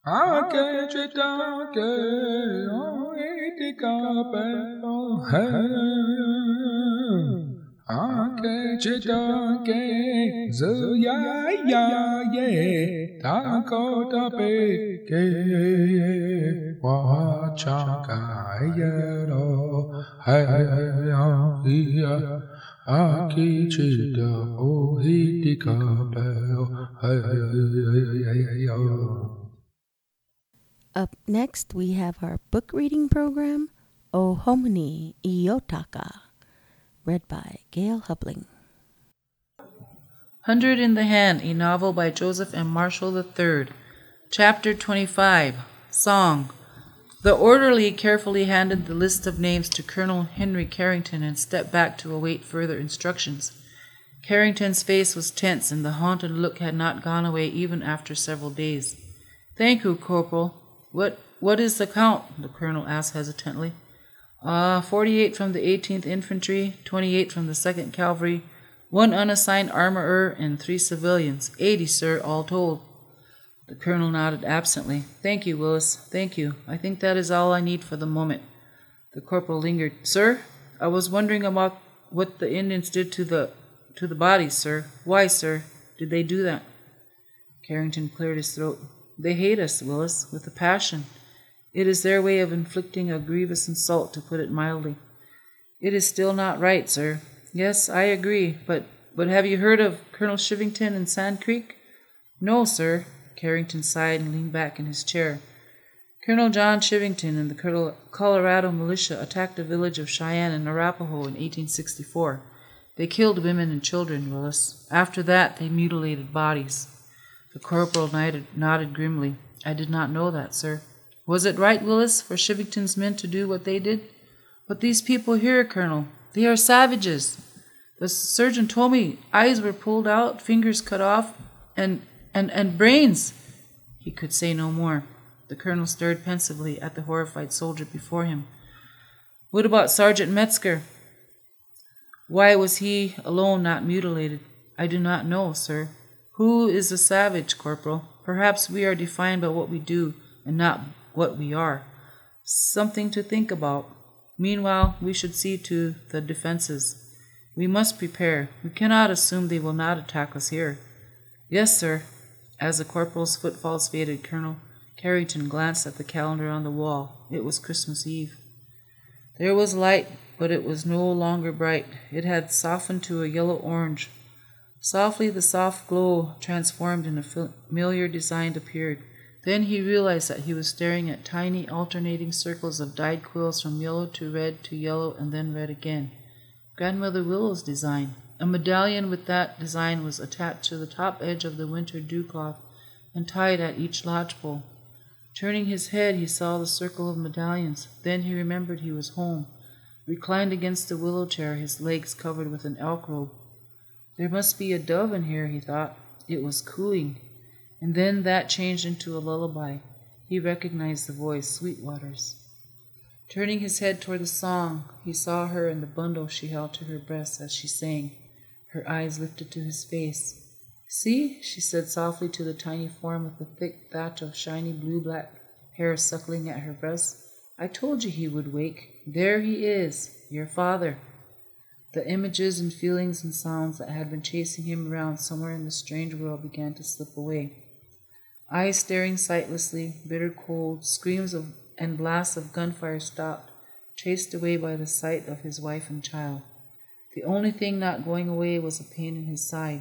आके चिता के इतिका पे है आके चिता के ज़या या ये ताको tape ke wacha kayero hai ya aki chita ohitika pe hai. Up next, we have our book reading program, O Homini Iotaka, read by Gail Hubling. 100 in the Hand, a novel by Joseph M. Marshall III. Chapter 25, Song. The orderly carefully handed the list of names to Colonel Henry Carrington and stepped back to await further instructions. Carrington's face was tense, and the haunted look had not gone away even after several days. "Thank you, Corporal. What is the count?" the colonel asked hesitantly. 48 from the 18th Infantry, 28 from the 2nd Cavalry, 1 unassigned armorer, and 3 civilians. 80, sir, all told." The colonel nodded absently. "Thank you, Willis. Thank you. I think that is all I need for the moment." The corporal lingered. "Sir, I was wondering about what the Indians did to the bodies, sir. Why, sir, did they do that?" Carrington cleared his throat. "They hate us, Willis, with a passion. It is their way of inflicting a grievous insult, to put it mildly. It is still not right, sir. Yes, I agree, but have you heard of Colonel Shivington in Sand Creek?" "No, sir." Carrington sighed and leaned back in his chair. "Colonel John Shivington and the Colorado militia attacked the village of Cheyenne in Arapahoe in 1864. They killed women and children, Willis. After that, they mutilated bodies." The corporal nodded grimly. "I did not know that, sir." "Was it right, Willis, for Shivington's men to do what they did?" "But these people here, Colonel, they are savages. The surgeon told me eyes were pulled out, fingers cut off, and brains." He could say no more. The colonel stared pensively at the horrified soldier before him. "What about Sergeant Metzger? Why was he alone not mutilated?" "I do not know, sir." "Who is a savage, Corporal? Perhaps we are defined by what we do and not what we are. Something to think about. Meanwhile, we should see to the defenses. We must prepare. We cannot assume they will not attack us here." "Yes, sir." As the corporal's footfalls faded, Colonel Carrington glanced at the calendar on the wall. It was Christmas Eve. There was light, but it was no longer bright. It had softened to a yellow-orange. Softly the soft glow transformed and a familiar design appeared. Then he realized that he was staring at tiny alternating circles of dyed quills from yellow to yellow, and then red again. Grandmother Willow's design. A medallion with that design was attached to the top edge of the winter dew-cloth and tied at each lodgepole. Turning his head, he saw the circle of medallions. Then he remembered he was home, reclined against the willow chair, his legs covered with an elk robe. "There must be a dove in here," he thought. It was cooing. And then that changed into a lullaby. He recognized the voice, Sweetwater's. Turning his head toward the song, he saw her in the bundle she held to her breast as she sang. Her eyes lifted to his face. "See," she said softly to the tiny form with the thick thatch of shiny blue-black hair suckling at her breast. "I told you he would wake. There he is, your father." The images and feelings and sounds that had been chasing him around somewhere in the strange world began to slip away. Eyes staring sightlessly, bitter cold, screams and blasts of gunfire stopped, chased away by the sight of his wife and child. The only thing not going away was a pain in his side.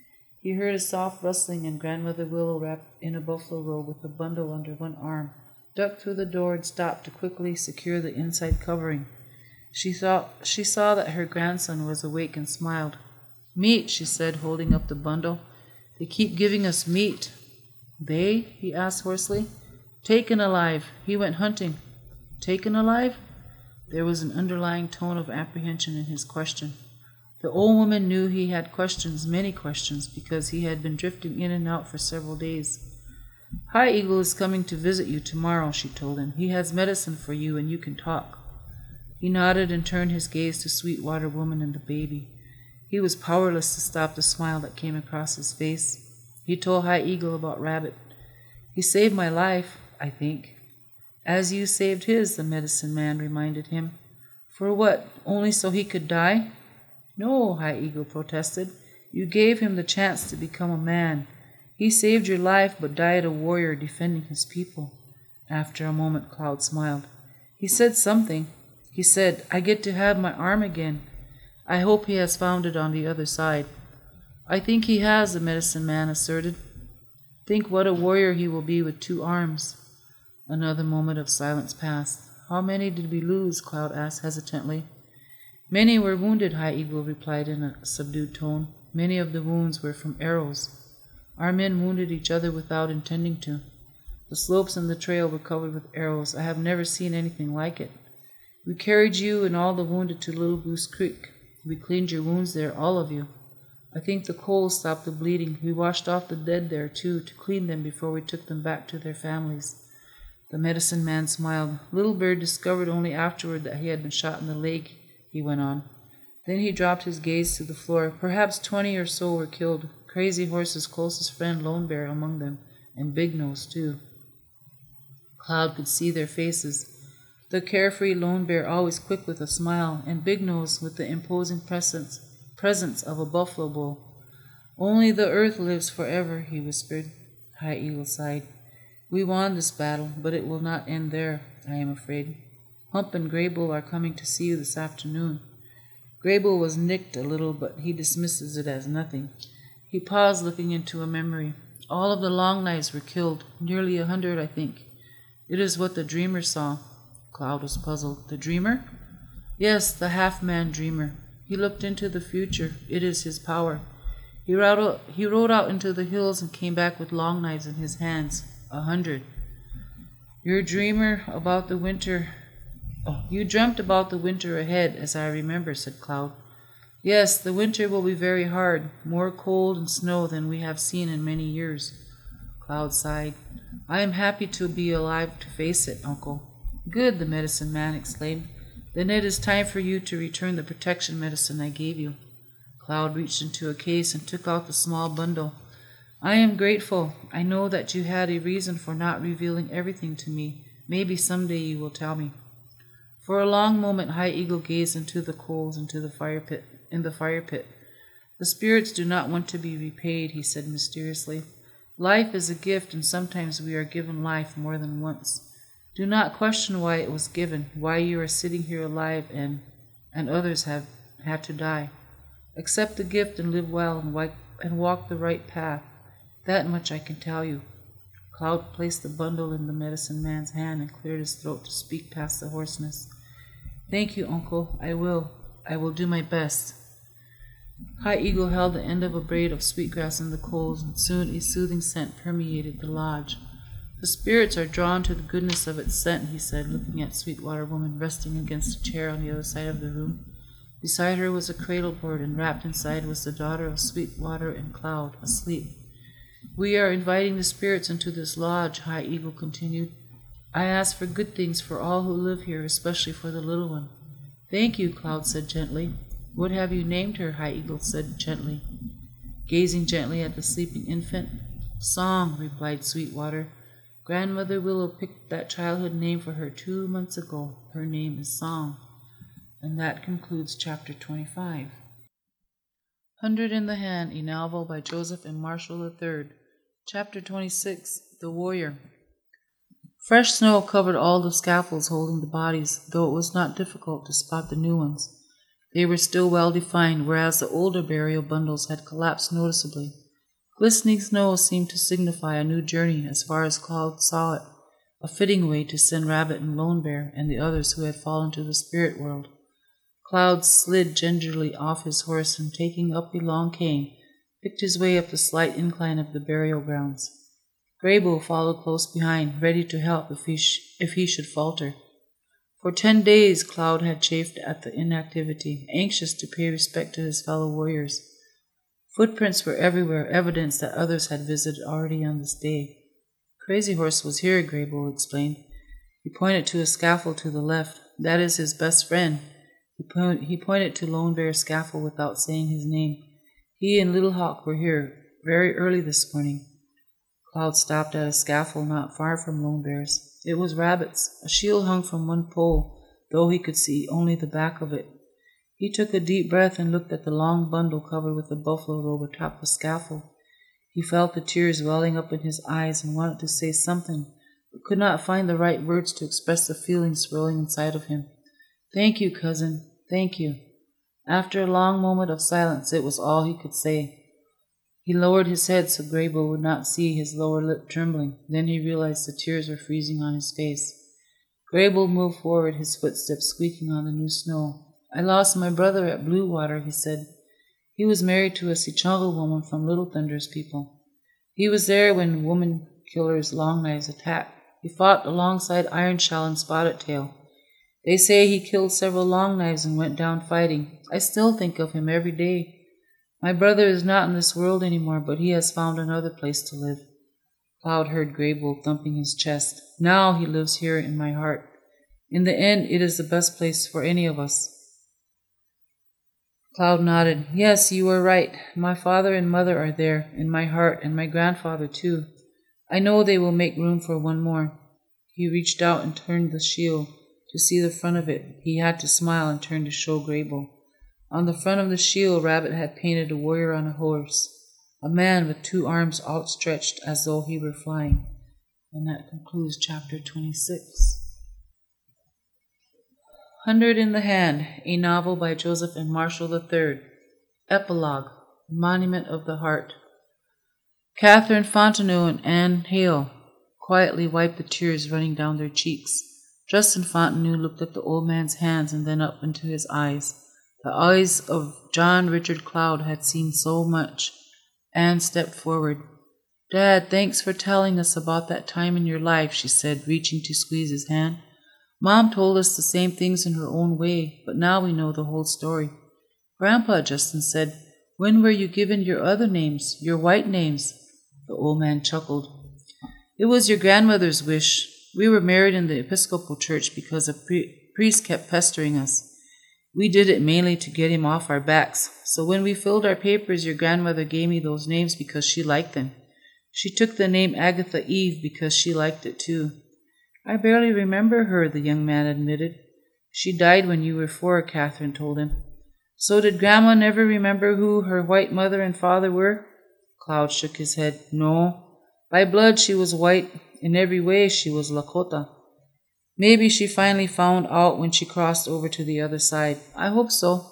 He heard a soft rustling, and Grandmother Willow, wrapped in a buffalo robe with a bundle under one arm, ducked through the door and stopped to quickly secure the inside covering. She saw that her grandson was awake and smiled. "Meat," she said, holding up the bundle. "They keep giving us meat." "They?" he asked hoarsely. "Taken alive. He went hunting." "Taken alive?" There was an underlying tone of apprehension in his question. The old woman knew he had questions, many questions, because he had been drifting in and out for several days. "High Eagle is coming to visit you tomorrow," she told him. "He has medicine for you, and you can talk." He nodded and turned his gaze to Sweetwater Woman and the baby. He was powerless to stop the smile that came across his face. He told High Eagle about Rabbit. He saved my life, I think. As you saved his, the medicine man reminded him. For what? Only so he could die? No, High Eagle protested. You gave him the chance to become a man. He saved your life, but died a warrior defending his people. After a moment, Cloud smiled. He said something. He said, I get to have my arm again. I hope he has found it on the other side. I think he has, the medicine man asserted. Think what a warrior he will be with 2 arms. Another moment of silence passed. How many did we lose? Cloud asked hesitantly. Many were wounded, High Eagle replied in a subdued tone. Many of the wounds were from arrows. Our men wounded each other without intending to. The slopes and the trail were covered with arrows. I have never seen anything like it. We carried you and all the wounded to Little Goose Creek. We cleaned your wounds there, all of you. I think the cold stopped the bleeding. We washed off the dead there, too, to clean them before we took them back to their families. The medicine man smiled. Little Bird discovered only afterward that he had been shot in the leg, he went on. Then he dropped his gaze to the floor. Perhaps 20 or so were killed. Crazy Horse's closest friend, Lone Bear, among them, and Big Nose, too. Cloud could see their faces. The carefree Lone Bear, always quick with a smile, and Big Nose with the imposing presence of a buffalo bull. Only the earth lives forever, he whispered. High Eagle sighed. We won this battle, but it will not end there, I am afraid. Hump and Grey Bull are coming to see you this afternoon. Grey Bull was nicked a little, but he dismisses it as nothing. He paused, looking into a memory. All of the Long Knives were killed, nearly 100, I think. It is what the Dreamer saw. Cloud was puzzled. The Dreamer? Yes, the half-man Dreamer. He looked into the future. It is his power. He rode out into the hills and came back with Long Knives in his hands. 100. Your dreamer about the winter. Oh, you dreamt about the winter ahead, as I remember, said Cloud. Yes, the winter will be very hard, more cold and snow than we have seen in many years. Cloud sighed. I am happy to be alive to face it, Uncle. Good, the medicine man exclaimed. Then it is time for you to return the protection medicine I gave you. Cloud reached into a case and took out the small bundle. I am grateful. I know that you had a reason for not revealing everything to me. Maybe someday you will tell me. For a long moment High Eagle gazed into the coals in the fire pit. The spirits do not want to be repaid, he said mysteriously. Life is a gift, and sometimes we are given life more than once. Do not question why it was given, why you are sitting here alive and others have had to die. Accept the gift and live well and walk the right path. That much I can tell you. Cloud placed the bundle in the medicine man's hand and cleared his throat to speak past the hoarseness. Thank you, Uncle. I will do my best. High Eagle held the end of a braid of sweetgrass in the coals, and soon a soothing scent permeated the lodge. The spirits are drawn to the goodness of its scent, he said, looking at Sweetwater Woman resting against a chair on the other side of the room. Beside her was a cradle board, and wrapped inside was the daughter of Sweetwater and Cloud, asleep. We are inviting the spirits into this lodge, High Eagle continued. I ask for good things for all who live here, especially for the little one. Thank you, Cloud said gently. What have you named her? High Eagle said gently, gazing gently at the sleeping infant. Song, replied Sweetwater. Grandmother Willow picked that childhood name for her 2 months ago. Her name is Song. And that concludes chapter 25. 100 in the Hand, a novel by Joseph M. Marshall III. Chapter 26, The Warrior. Fresh snow covered all the scaffolds holding the bodies, though it was not difficult to spot the new ones. They were still well defined, whereas the older burial bundles had collapsed noticeably. Glistening snow seemed to signify a new journey as far as Cloud saw it, a fitting way to send Rabbit and Lone Bear and the others who had fallen to the spirit world. Cloud slid gingerly off his horse and, taking up a long cane, picked his way up the slight incline of the burial grounds. Grey Bull followed close behind, ready to help if he should falter. For 10 days Cloud had chafed at the inactivity, anxious to pay respect to his fellow warriors. Footprints were everywhere, evidence that others had visited already on this day. Crazy Horse was here, Grey Bull explained. He pointed to a scaffold to the left. That is his best friend. He pointed to Lone Bear's scaffold without saying his name. He and Little Hawk were here very early this morning. Cloud stopped at a scaffold not far from Lone Bear's. It was Rabbit's. A shield hung from one pole, though he could see only the back of it. He took a deep breath and looked at the long bundle covered with a buffalo robe atop the scaffold. He felt the tears welling up in his eyes and wanted to say something, but could not find the right words to express the feelings swirling inside of him. "Thank you, cousin. Thank you." After a long moment of silence, it was all he could say. He lowered his head so Graybull would not see his lower lip trembling. Then he realized the tears were freezing on his face. Graybull moved forward, his footsteps squeaking on the new snow. "I lost my brother at Blue Water," he said. "He was married to a Sichanga woman from Little Thunder's people. He was there when woman killers Long Knives attacked. He fought alongside Iron Shell and Spotted Tail. They say he killed several Long Knives and went down fighting. I still think of him every day. My brother is not in this world anymore, but he has found another place to live." Cloud heard Graybull thumping his chest. "Now he lives here in my heart. In the end, it is the best place for any of us." Cloud nodded. "Yes, you are right. My father and mother are there, in my heart, and my grandfather too. I know they will make room for one more." He reached out and turned the shield. To see the front of it, he had to smile and turn to show Graybull. On the front of the shield, Rabbit had painted a warrior on a horse, a man with 2 arms outstretched as though he were flying. And that concludes chapter 26. 100 in the Hand, a novel by Joseph and Marshall III. Epilogue, Monument of the Heart. Catherine Fontenot and Anne Hale quietly wiped the tears running down their cheeks. Justin Fontenot looked at the old man's hands and then up into his eyes. The eyes of John Richard Cloud had seen so much. Anne stepped forward. "Dad, thanks for telling us about that time in your life," she said, reaching to squeeze his hand. "Mom told us the same things in her own way, but now we know the whole story." "Grandpa," Justin said, "when were you given your other names, your white names?" The old man chuckled. "It was your grandmother's wish. We were married in the Episcopal Church because a priest kept pestering us. We did it mainly to get him off our backs. So when we filled our papers, your grandmother gave me those names because she liked them. She took the name Agatha Eve because she liked it too." "I barely remember her," the young man admitted. "She died when you were 4, Catherine told him. "So did Grandma never remember who her white mother and father were?" Cloud shook his head. "No. By blood she was white. In every way she was Lakota. Maybe she finally found out when she crossed over to the other side. I hope so.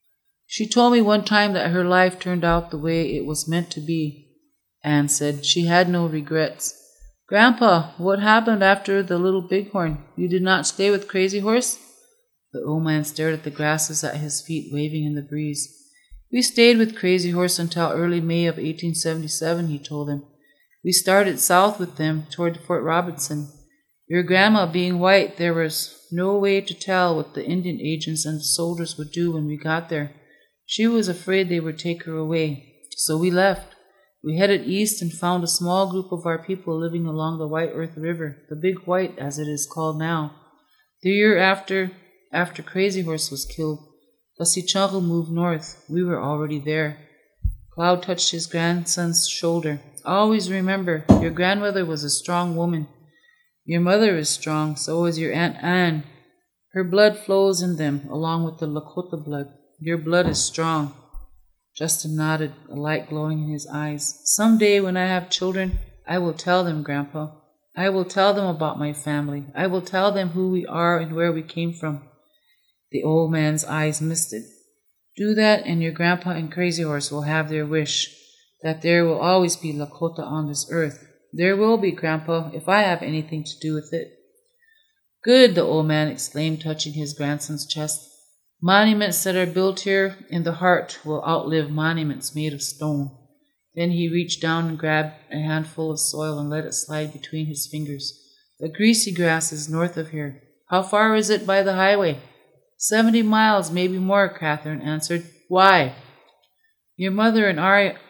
She told me one time that her life turned out the way it was meant to be." Anne said she had no regrets. "Grandpa, what happened after the Little Bighorn? You did not stay with Crazy Horse?" The old man stared at the grasses at his feet waving in the breeze. "We stayed with Crazy Horse until early May of 1877, he told him. "We started south with them toward Fort Robinson. Your grandma being white, there was no way to tell what the Indian agents and the soldiers would do when we got there. She was afraid they would take her away. So we left. We headed east and found a small group of our people living along the White Earth River, the Big White as it is called now. The year after Crazy Horse was killed, the Sichanga moved north. We were already there." Cloud touched his grandson's shoulder. "Always remember, your grandmother was a strong woman. Your mother is strong, so is your Aunt Anne. Her blood flows in them, along with the Lakota blood. Your blood is strong." Justin nodded, a light glowing in his eyes. "Someday when I have children, I will tell them, Grandpa. I will tell them about my family. I will tell them who we are and where we came from." The old man's eyes misted. "Do that, and your grandpa and Crazy Horse will have their wish, that there will always be Lakota on this earth. There will be, Grandpa, if I have anything to do with it." "Good," the old man exclaimed, touching his grandson's chest. "Monuments that are built here in the heart will outlive monuments made of stone." Then he reached down and grabbed a handful of soil and let it slide between his fingers. "The greasy grass is north of here. How far is it by the highway?" 70 miles, maybe more," Catherine answered. "Why?" Your mother and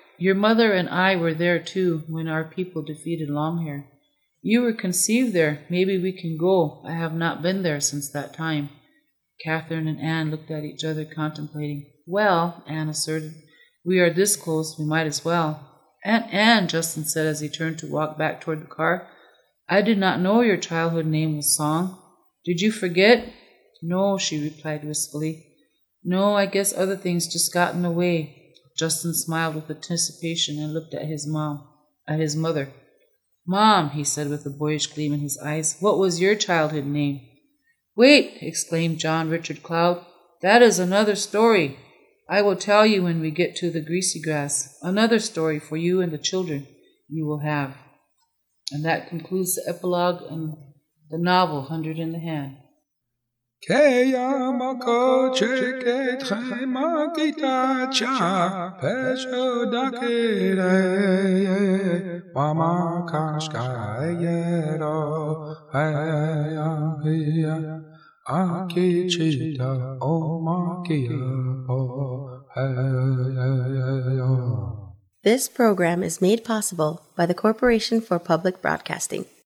I were there too when our people defeated Longhair. You were conceived there. Maybe we can go. I have not been there since that time." Catherine and Anne looked at each other, contemplating. "Well," Anne asserted, "we are this close, we might as well." Aunt Anne, Justin said as he turned to walk back toward the car, I did not know your childhood name was Song. Did you forget? No, she replied wistfully. No, I guess other things just got in the way. Justin smiled with anticipation and looked at his mother. Mom, he said with a boyish gleam in his eyes, what was your childhood name? Wait, exclaimed John Richard Cloud. That is another story. I will tell you when we get to the greasy grass. Another story for you and the children you will have. And that concludes the epilogue and the novel, 100 in the Hand. Kayamako cheke trema kita cha pesho dakere mama kashkayero ayam aki chita o makia o This program is made possible by the Corporation for Public Broadcasting.